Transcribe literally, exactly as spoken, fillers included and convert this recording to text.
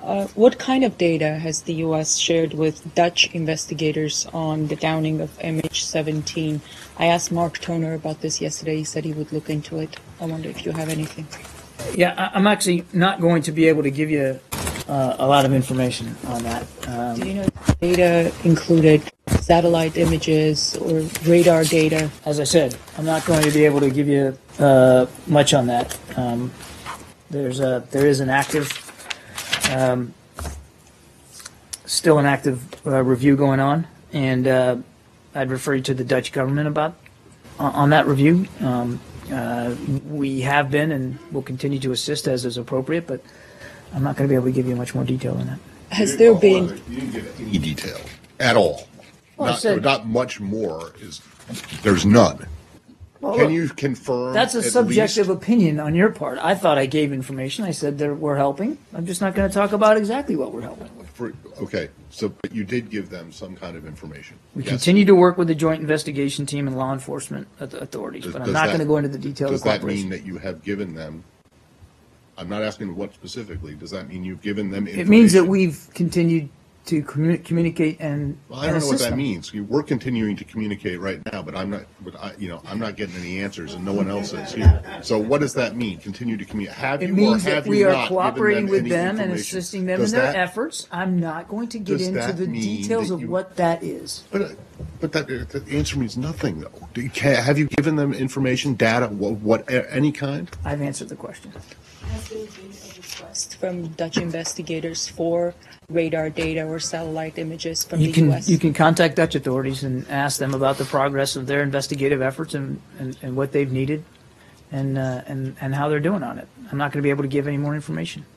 Uh, what kind of data has the U S shared with Dutch investigators on the downing of M H seventeen? I asked Mark Toner about this yesterday. He said he would look into it. I wonder if you have anything. Yeah, I- I'm actually not going to be able to give you uh, a lot of information on that. Um, Do you know if the data included satellite images or radar data? As I said, I'm not going to be able to give you uh, much on that. Um, there's a there is an active, um, still an active uh, review going on, and uh, I'd refer you to the Dutch government about on, on that review. Um, uh, we have been and will continue to assist as is appropriate, but I'm not going to be able to give you much more detail than that. Has there Oh, been? You didn't give any detail at all. Well, I not, said- not much more is. There's none. Well, Can look, you confirm? That's a at subjective least- opinion on your part. I thought I gave information. I said that we're helping. I'm just not going to talk about exactly what we're helping. For, okay, so but you did give them some kind of information. We Yes. continue to work with the Joint Investigation Team and law enforcement auth- authorities, Does- but I'm does not that- going to go into the details Does of that cooperation. mean that you have given them? I'm not asking what specifically. Does that mean you've given them information? It means that we've continued to commu- communicate and, Well, I and don't know what assist that them. means. You- We're continuing to communicate right now, but I'm not. But I, you know, I'm not getting any answers, and no one else is here. So, what does that mean? Continue to communicate. Have It you means or have that we you are not given cooperating them with any them and information? assisting them Does in their that- efforts. I'm not going to get does into that the mean details that of you- what that is. But, uh, but that the answer means nothing, though. Do you, can, have you given them information, data, what, what any kind? I've answered the question. Has there been a request from Dutch investigators for radar data or satellite images from You the can U S? you can contact Dutch authorities and ask them about the progress of their investigative efforts and, and, and what they've needed and, uh, and and how they're doing on it. I'm not going to be able to give any more information.